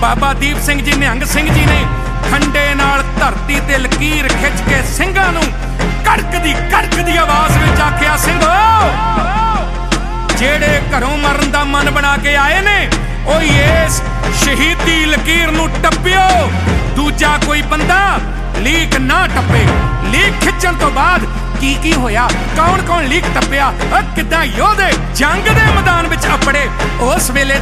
बाबा दीप सिंह जी निहंग सिंह जी ने खंडे नाल धरती ते लकीर खिंच के ਸਿੰਘਾਂ ਨੂੰ कड़कदी आवाज में आखिया ਸਿੰਘੋ ਜਿਹੜੇ घरों मरन दा मन बना के आए ने ओ इस शहीदी लकीर नूं टप्पियो दूजा कोई बंदा लीक ना टप्पे। लीक खिंचण तो बाद की होया कौन लीक टप्पिया किदां योधे जंग दे मैदान विच अपड़े। उस वेले